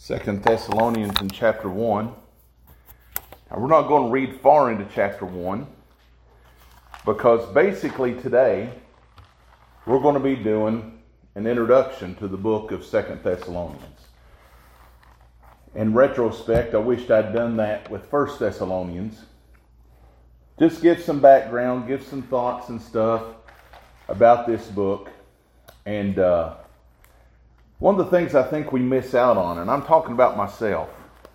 Second Thessalonians in chapter 1. Now, we're not going to read far into chapter 1 because basically today we're going to be doing an introduction to the book of Second Thessalonians. In retrospect, I wished I'd done that with First Thessalonians. Just give some background, give some thoughts and stuff about this book. And one of the things I think we miss out on, and I'm talking about myself,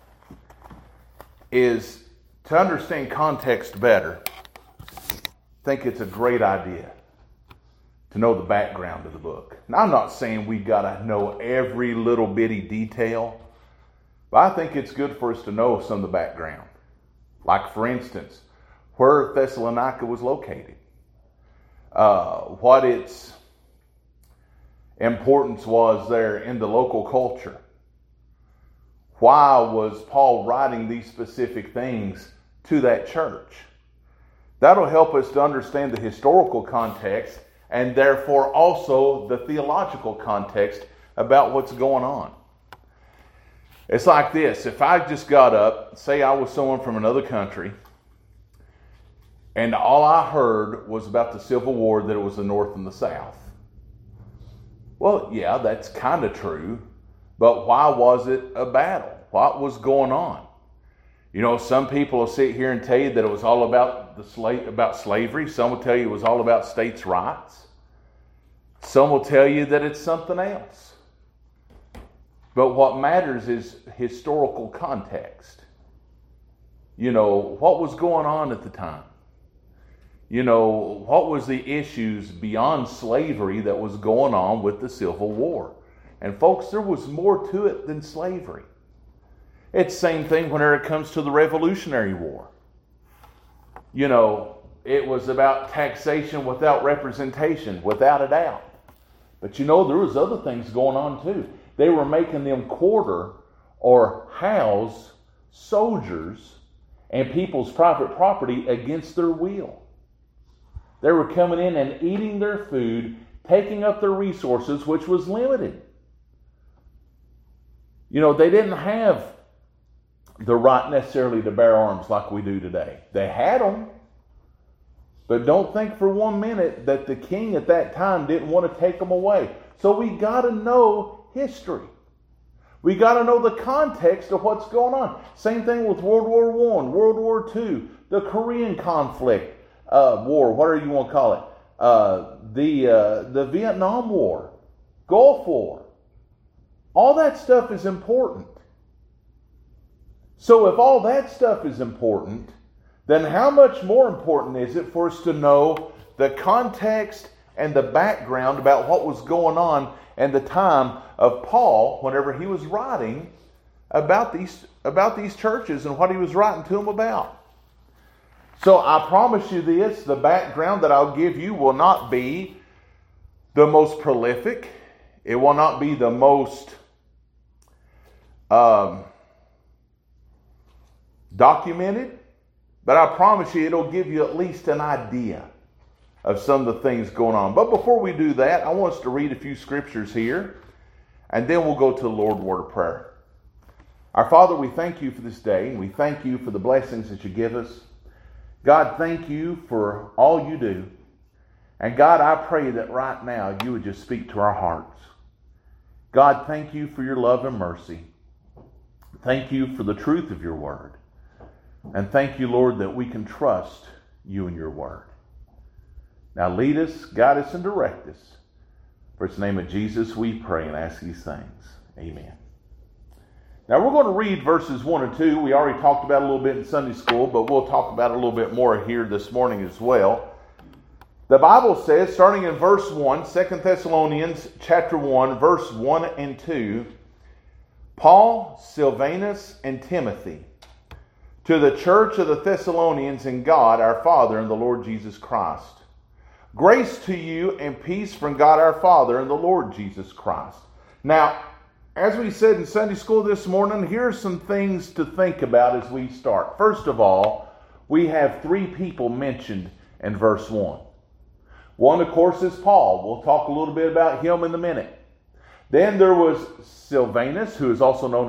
is to understand context better. I think it's a great idea to know the background of the book. Now, I'm not saying we got to know every little bitty detail, but I think it's good for us to know some of the background. Like, for instance, where Thessalonica was located, what its importance was there in the local culture. Why was Paul writing these specific things to that church? That'll help us to understand the historical context and therefore also the theological context about what's going on. It's like this. If I just got up, say I was someone from another country, and all I heard was about the Civil War, that it was the North and the South. Well, yeah, that's kind of true, but why was it a battle? What was going on? You know, some people will sit here and tell you that it was all about slavery. Some will tell you it was all about states' rights. Some will tell you that it's something else. But what matters is historical context. You know, what was going on at the time? You know, what was the issues beyond slavery that was going on with the Civil War? And folks, there was more to it than slavery. It's the same thing whenever it comes to the Revolutionary War. You know, it was about taxation without representation, without a doubt. But you know, there was other things going on too. They were making them quarter or house soldiers and people's private property against their will. They were coming in and eating their food, taking up their resources, which was limited. You know, they didn't have the right necessarily to bear arms like we do today. They had them, but don't think for 1 minute that the king at that time didn't want to take them away. So we got to know history. We got to know the context of what's going on. Same thing with World War I, World War II, the Korean conflict. War, whatever you want to call it, the Vietnam War, Gulf War, all that stuff is important. So if all that stuff is important, then how much more important is it for us to know the context and the background about what was going on and the time of Paul whenever he was writing about these churches and what he was writing to them about? So I promise you this, the background that I'll give you will not be the most prolific. It will not be the most documented. But I promise you it'll give you at least an idea of some of the things going on. But before we do that, I want us to read a few scriptures here. And then we'll go to the Lord's Word of Prayer. Our Father, we thank you for this day. And we thank you for the blessings that you give us. God, thank you for all you do. And God, I pray that right now you would just speak to our hearts. God, thank you for your love and mercy. Thank you for the truth of your word. And thank you, Lord, that we can trust you and your word. Now lead us, guide us, and direct us. For it's the name of Jesus we pray and ask these things. Amen. Now we're going to read verses 1 and 2. We already talked about it a little bit in Sunday school, but we'll talk about it a little bit more here this morning as well. The Bible says, starting in verse 1, 2 Thessalonians chapter 1, verse 1 and 2, Paul, Silvanus, and Timothy, to the church of the Thessalonians in God our Father and the Lord Jesus Christ. Grace to you and peace from God our Father and the Lord Jesus Christ. Now, as we said in Sunday school this morning, here are some things to think about as we start. First of all, we have 3 people mentioned in verse 1. One, of course, is Paul. We'll talk a little bit about him in a minute. Then there was Silvanus, who is also known as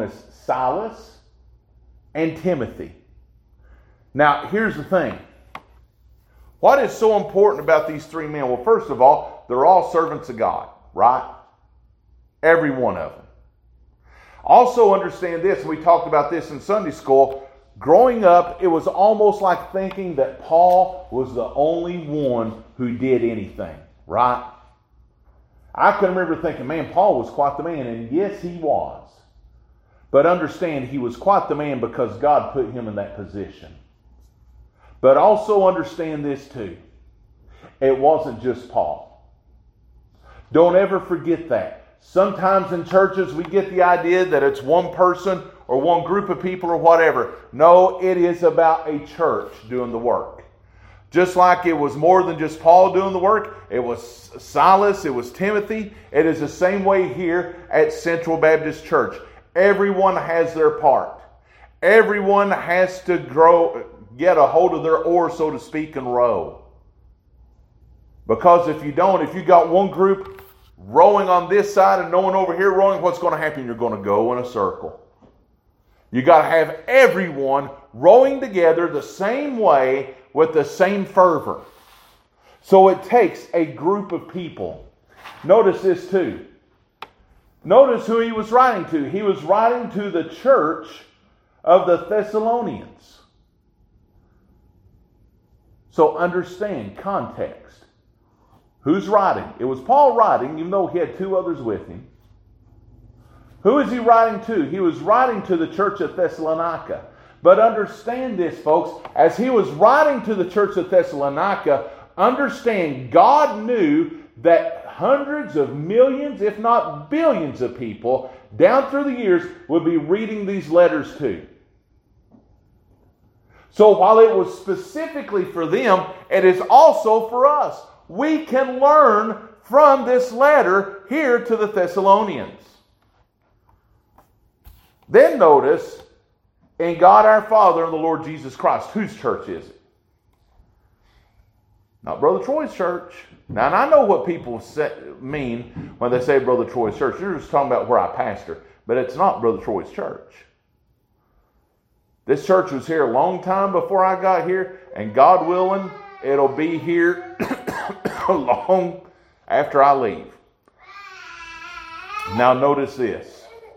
Silas, and Timothy. Now, here's the thing. What is so important about these three men? Well, first of all, they're all servants of God, right? Every one of them. Also understand this, and we talked about this in Sunday school. Growing up, it was almost like thinking that Paul was the only one who did anything, right? I can remember thinking, man, Paul was quite the man, and yes, he was. But understand, he was quite the man because God put him in that position. But also understand this too. It wasn't just Paul. Don't ever forget that. Sometimes in churches we get the idea that it's one person or one group of people or whatever. No, it is about a church doing the work. Just like it was more than just Paul doing the work, it was Silas, it was Timothy. It is the same way here at Central Baptist Church. Everyone has their part. Everyone has to get a hold of their oar, so to speak, and row. Because if you don't, if you got one group rowing on this side and no one over here rowing, what's going to happen? You're going to go in a circle. You got to have everyone rowing together the same way with the same fervor. So it takes a group of people. Notice this too. Notice who he was writing to. He was writing to the church of the Thessalonians. So understand context. Who's writing? It was Paul writing, even though he had two others with him. Who is he writing to? He was writing to the church of Thessalonica. But understand this, folks. As he was writing to the church of Thessalonica, understand God knew that hundreds of millions, if not billions of people, down through the years would be reading these letters too. So while it was specifically for them, it is also for us. We can learn from this letter here to the Thessalonians. Then notice, in God our Father and the Lord Jesus Christ. Whose church is it? Not Brother Troy's church. Now, and I know what people mean when they say Brother Troy's church. They're just talking about where I pastor. But it's not Brother Troy's church. This church was here a long time before I got here. And God willing, it'll be here long after I leave. Now notice this.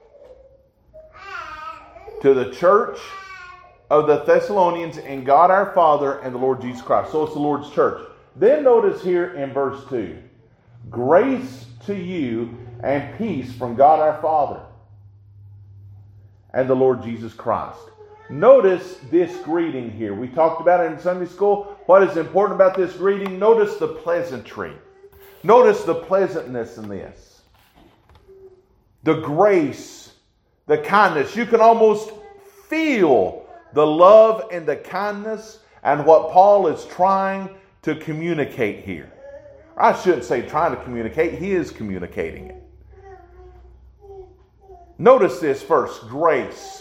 To the church of the Thessalonians in God our Father and the Lord Jesus Christ. So it's the Lord's church. Then notice here in verse 2. Grace to you and peace from God our Father and the Lord Jesus Christ. Notice this greeting here. We talked about it in Sunday school. What is important about this greeting? Notice the pleasantry. Notice the pleasantness in this. The grace, the kindness. You can almost feel the love and the kindness and what Paul is trying to communicate here. I shouldn't say trying to communicate. He is communicating it. Notice this first, grace.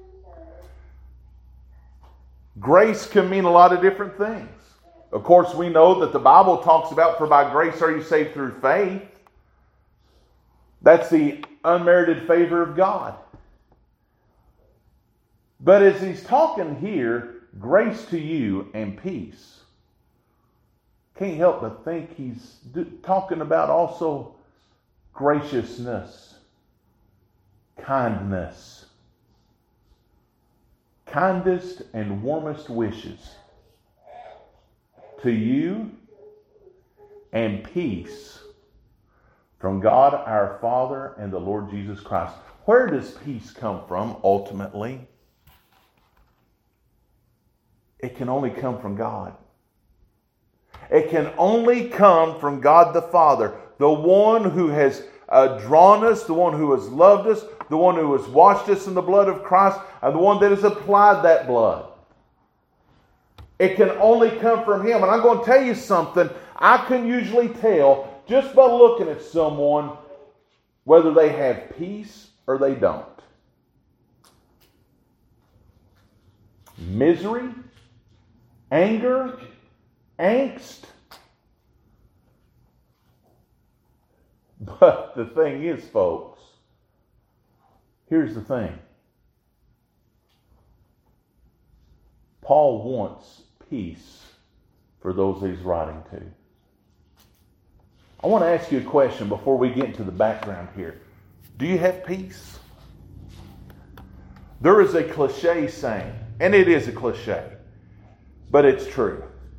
Grace can mean a lot of different things. Of course, we know that the Bible talks about, for by grace are you saved through faith. That's the unmerited favor of God. But as he's talking here, grace to you and peace, can't help but think he's talking about also graciousness, kindness, kindest and warmest wishes to you and peace from God our Father and the Lord Jesus Christ. Where does peace come from ultimately? It can only come from God. It can only come from God the Father, the one who has drawn us, the one who has loved us, the one who has washed us in the blood of Christ, and the one that has applied that blood. It can only come from Him. And I'm going to tell you something. I can usually tell just by looking at someone whether they have peace or they don't. Misery, anger, angst. But the thing is, folks, here's the thing. Paul wants peace for those that he's writing to. I want to ask you a question before we get into the background here. Do you have peace? There is a cliche saying, and it is a cliche, but it's true.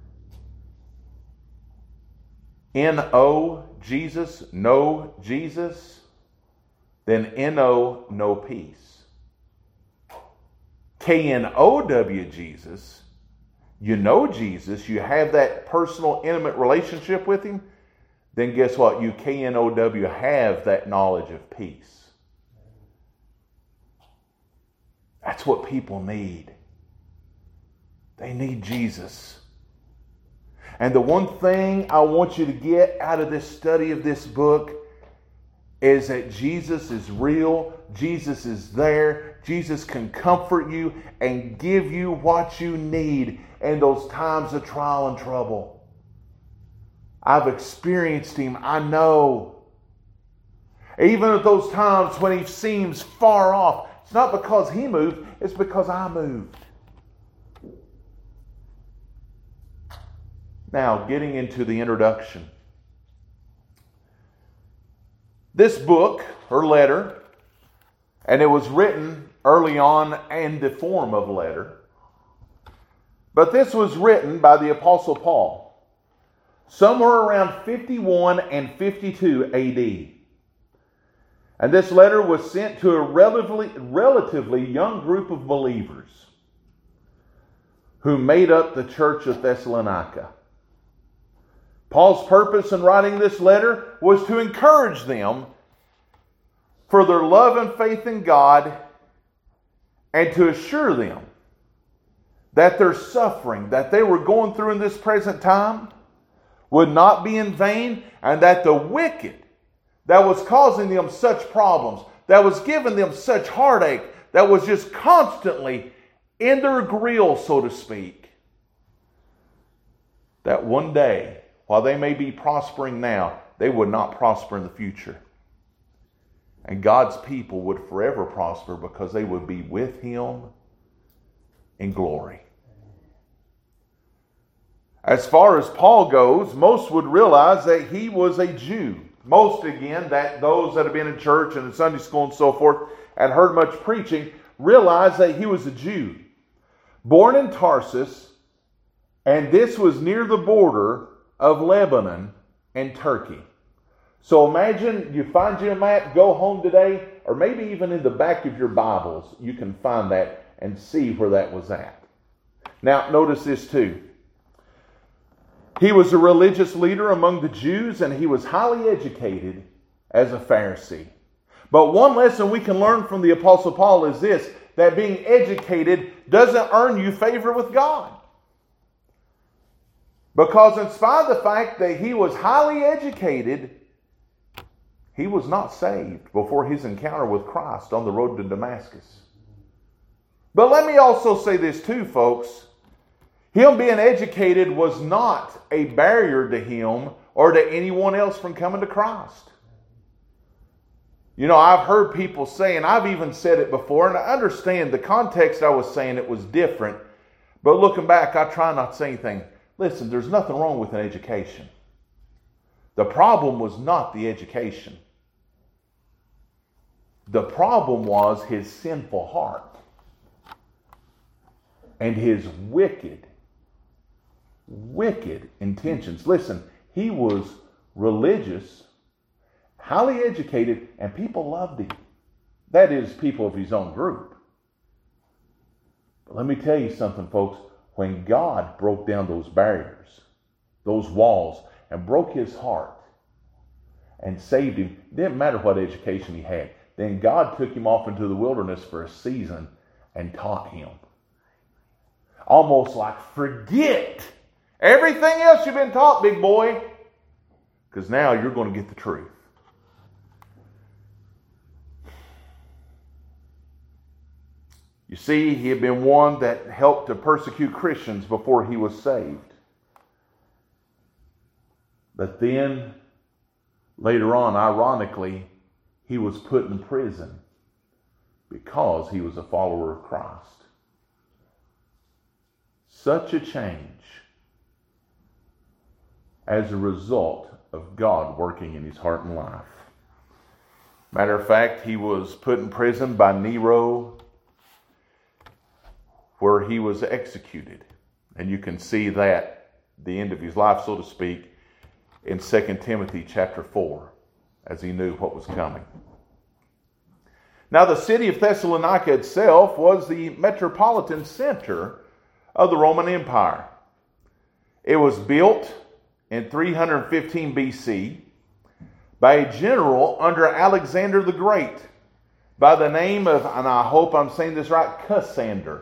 N-O, Jesus, no Jesus, then N-O, no peace. K-N-O-W, Jesus, you know Jesus, you have that personal, intimate relationship with Him, then guess what? You K-N-O-W have that knowledge of peace. That's what people need. They need Jesus. And the one thing I want you to get out of this study of this book is that Jesus is real. Jesus is there. Jesus can comfort you and give you what you need in those times of trial and trouble. I've experienced Him. I know. Even at those times when He seems far off, it's not because He moved, it's because I moved. Now, getting into the introduction. This book, or letter, and it was written early on in the form of a letter, but this was written by the Apostle Paul somewhere around 51 and 52 AD. And this letter was sent to a relatively young group of believers who made up the church of Thessalonica. Paul's purpose in writing this letter was to encourage them for their love and faith in God and to assure them that their suffering that they were going through in this present time would not be in vain, and that the wicked that was causing them such problems, that was giving them such heartache, that was just constantly in their grill, so to speak, that one day, while they may be prospering now, they would not prosper in the future. And God's people would forever prosper because they would be with Him in glory. As far as Paul goes, most would realize that he was a Jew. Most, again, that those that have been in church and in Sunday school and so forth and heard much preaching, realize that he was a Jew. Born in Tarsus, and this was near the border of Lebanon and Turkey. So imagine you find your map, go home today, or maybe even in the back of your Bibles, you can find that and see where that was at. Now, notice this too. He was a religious leader among the Jews, and he was highly educated as a Pharisee. But one lesson we can learn from the Apostle Paul is this, that being educated doesn't earn you favor with God. Because in spite of the fact that he was highly educated, he was not saved before his encounter with Christ on the road to Damascus. But let me also say this too, folks. Him being educated was not a barrier to him or to anyone else from coming to Christ. You know, I've heard people say, and I've even said it before, and I understand the context I was saying it was different, but looking back, I try not to say anything. Listen, there's nothing wrong with an education. The problem was not the education. The problem was his sinful heart and his wicked intentions. Listen, he was religious, highly educated, and people loved him. That is, people of his own group. But let me tell you something, folks. When God broke down those barriers, those walls, and broke his heart and saved him, it didn't matter what education he had. Then God took him off into the wilderness for a season and taught him. Almost like, forget everything else you've been taught, big boy, because now you're going to get the truth. You see, he had been one that helped to persecute Christians before he was saved. But then, later on, ironically, he was put in prison because he was a follower of Christ. such a change as a result of God working in his heart and life. Matter of fact, he was put in prison by Nero, where he was executed. And you can see that, the end of his life, so to speak, in 2 Timothy chapter 4, as he knew what was coming. Now, the city of Thessalonica itself was the metropolitan center of the Roman Empire. It was built in 315 BC by a general under Alexander the Great by the name of, and I hope I'm saying this right, Cassander.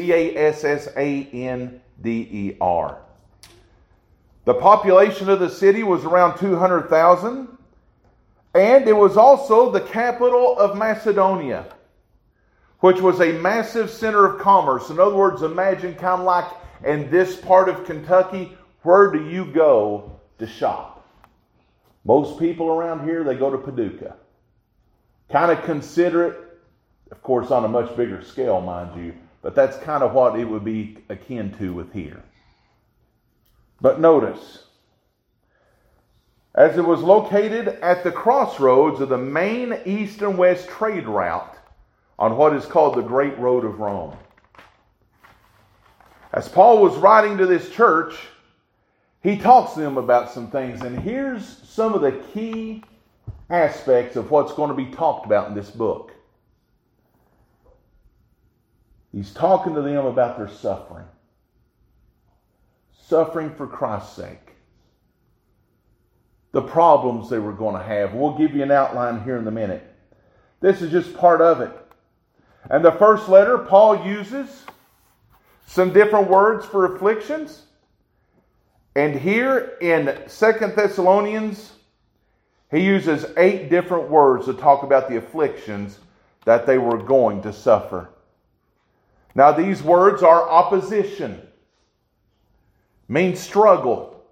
Cassander. The population of the city was around 200,000, and it was also the capital of Macedonia, which was a massive center of commerce. In other words, imagine kind of like in this part of Kentucky, where do you go to shop? Most people around here, they go to Paducah. Kind of consider it, of course, on a much bigger scale, mind you, but that's kind of what it would be akin to with here. But notice, as it was located at the crossroads of the main east and west trade route on what is called the Great Road of Rome. As Paul was writing to this church, he talks to them about some things, and here's some of the key aspects of what's going to be talked about in this book. He's talking to them about their suffering. Suffering for Christ's sake. The problems they were going to have. We'll give you an outline here in a minute. This is just part of it. And the first letter, Paul uses some different words for afflictions. And here in 2 Thessalonians, he uses 8 different words to talk about the afflictions that they were going to suffer. Now these words are opposition, means struggle.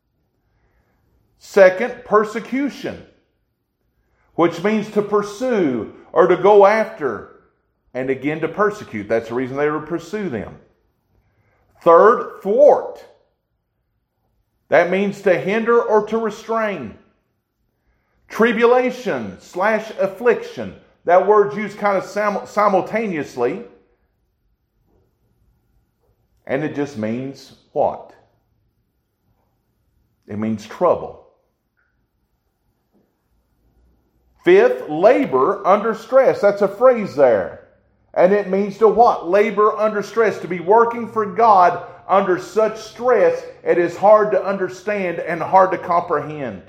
Second, persecution, which means to pursue or to go after, and again to persecute. That's the reason they would pursue them. Third, thwart. That means to hinder or to restrain. Tribulation / affliction. That word's used kind of simultaneously. And it just means what? It means trouble. Fifth, labor under stress. That's a phrase there. And it means to what? Labor under stress. To be working for God under such stress, it is hard to understand and hard to comprehend.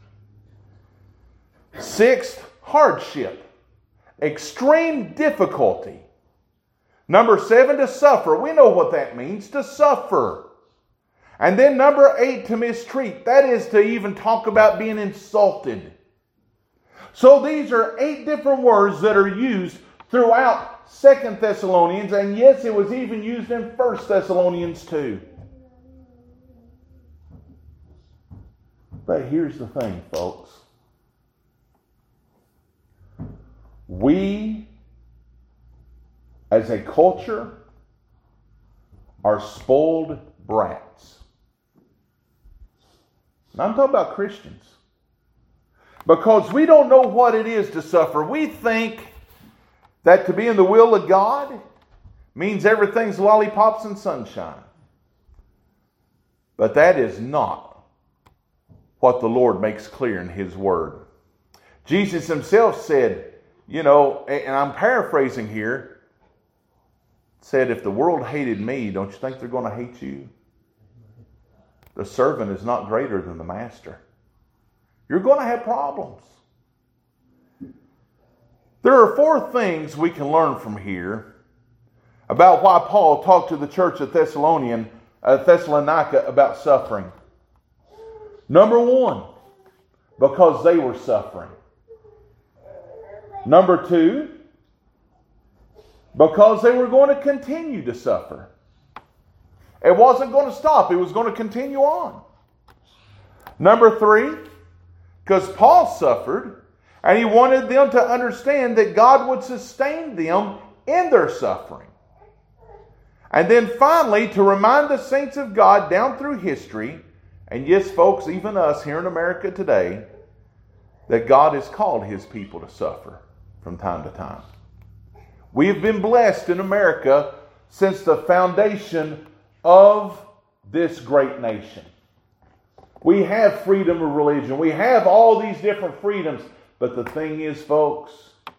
Sixth, hardship. Extreme difficulty. Number 7, to suffer. We know what that means, to suffer. And then number 8, to mistreat. That is to even talk about being insulted. So these are 8 different words that are used throughout 2 Thessalonians. And yes, it was even used in 1 Thessalonians too. But here's the thing, folks. We, as a culture, are spoiled brats. Now, I'm talking about Christians. Because we don't know what it is to suffer. We think that to be in the will of God means everything's lollipops and sunshine. But that is not what the Lord makes clear in His Word. Jesus Himself said, and I'm paraphrasing here, said, if the world hated me, don't you think they're going to hate you? The servant is not greater than the master. You're going to have problems. There are 4 things we can learn from here about why Paul talked to the church of Thessalonica about suffering. Number 1, because they were suffering. Number 2, because they were going to continue to suffer. It wasn't going to stop. It was going to continue on. Number 3, because Paul suffered, and he wanted them to understand that God would sustain them in their suffering. And then finally, to remind the saints of God down through history, and yes, folks, even us here in America today, that God has called His people to suffer from time to time. We have been blessed in America since the foundation of this great nation. We have freedom of religion. We have all these different freedoms. But the thing is, folks,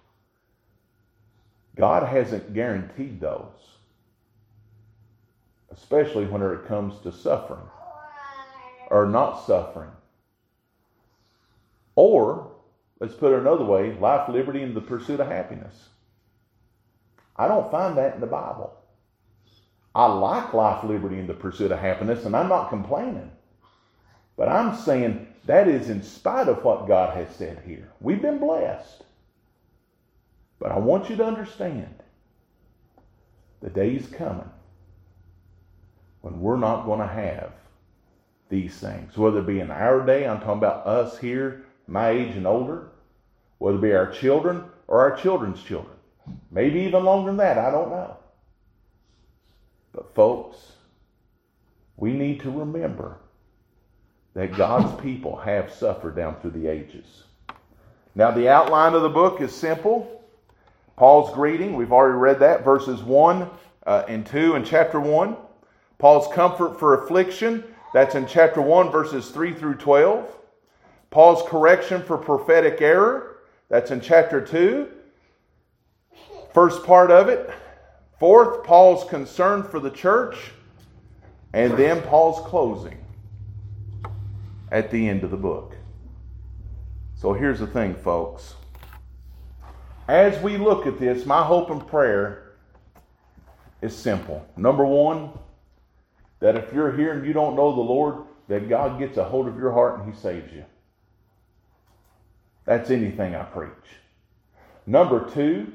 God hasn't guaranteed those. Especially when it comes to suffering or not suffering. Or, let's put it another way, life, liberty, and the pursuit of happiness. I don't find that in the Bible. I like life, liberty, and the pursuit of happiness, and I'm not complaining. But I'm saying that is in spite of what God has said here. We've been blessed. But I want you to understand, the day is coming when we're not going to have these things. Whether it be in our day, I'm talking about us here, my age and older, whether it be our children or our children's children. Maybe even longer than that, I don't know. But folks, we need to remember that God's people have suffered down through the ages. Now, the outline of the book is simple. Paul's greeting, we've already read that, verses 1 and 2 in chapter 1. Paul's comfort for affliction, that's in chapter 1, verses 3 through 12. Paul's correction for prophetic error, that's in chapter 2. First part of it. Fourth, Paul's concern for the church. And then Paul's closing at the end of the book. So here's the thing, folks. As we look at this, my hope and prayer is simple. Number one, that if you're here and you don't know the Lord, that God gets a hold of your heart and He saves you. That's anything I preach. Number two,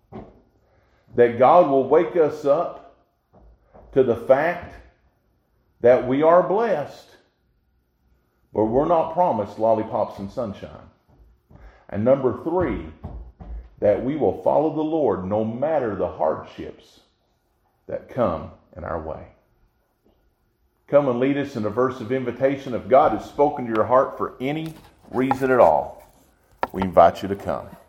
that God will wake us up to the fact that we are blessed, but we're not promised lollipops and sunshine. And number three, that we will follow the Lord no matter the hardships that come in our way. Come and lead us in a verse of invitation. If God has spoken to your heart for any reason at all, we invite you to come.